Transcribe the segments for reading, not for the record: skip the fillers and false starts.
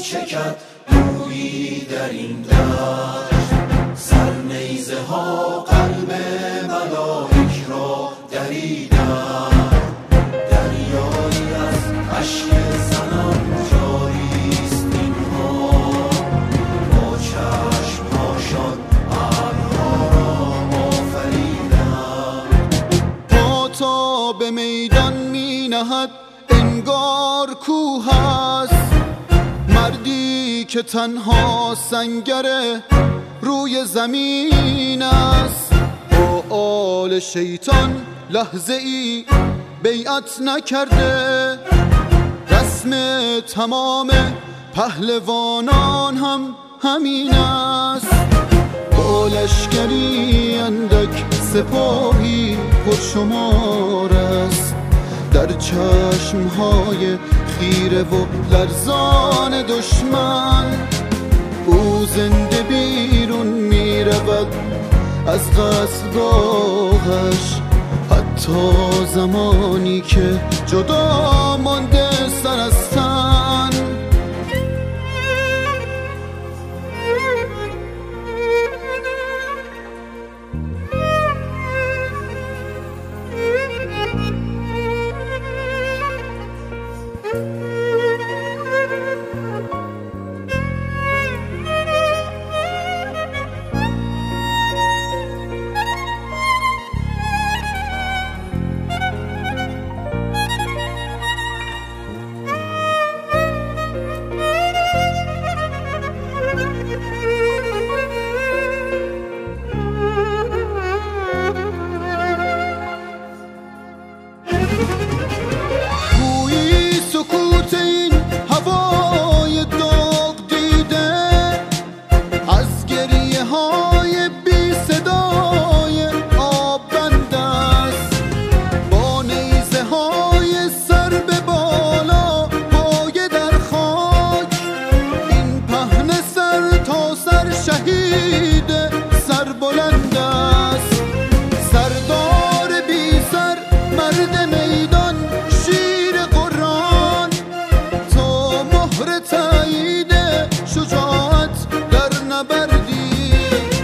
چکد رویی در این دشت، سرنیزه ها قلب ملائک را دریدند. دریایی از اشک زنان جاریست اینها، با چشمهاشان ابرها را آفریدند. پا تا به میدان می نهد انگار کوه است، مردی که تنها سنگر روی زمین است. با آل شیطان لحظه ای بیعت نکرده، رسم تمام پهلوانان هم همین است. با لشکری اندک سپاهی پرشمار است، در چشمهای خیره و لرزان دشمن. او زنده بیرون می رود از قصرگاهش، حتی زمانی که جدا مانده سر از تن. شهید سربلند است، سردار بی سر، مرد میدان، شیر قرآن. تو مهر تایید شجاعت در نبردی،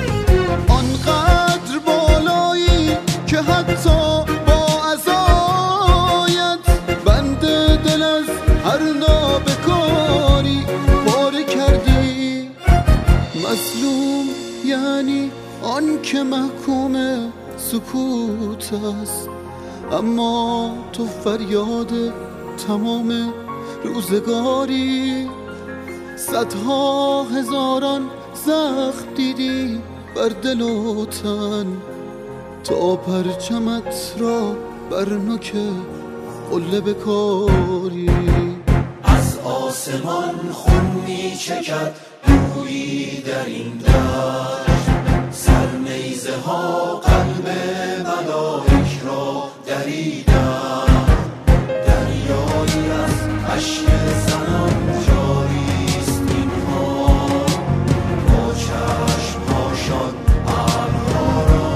آنقدر بالایی که حتی با عزایت بند دل از هر نابکاری پاره کردی. مظلوم یعنی آن که محکوم سکوت است، اما تو فریاد تمام روزگاری. صدها هزاران زخم دیدی بر دل و تن، تا پرچمت را بر نوک قله بکاری. از آسمان خون می چکد رویی در این دشت، سرنیزه ها قلب ملائک را دریدند. دریایی از اشک زنان جاریست اینها، با چشمهاشان ابرها را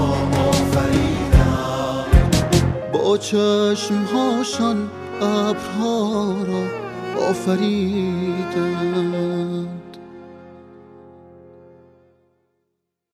آفریدند. با چشمهاشان ابرها را آفریدند.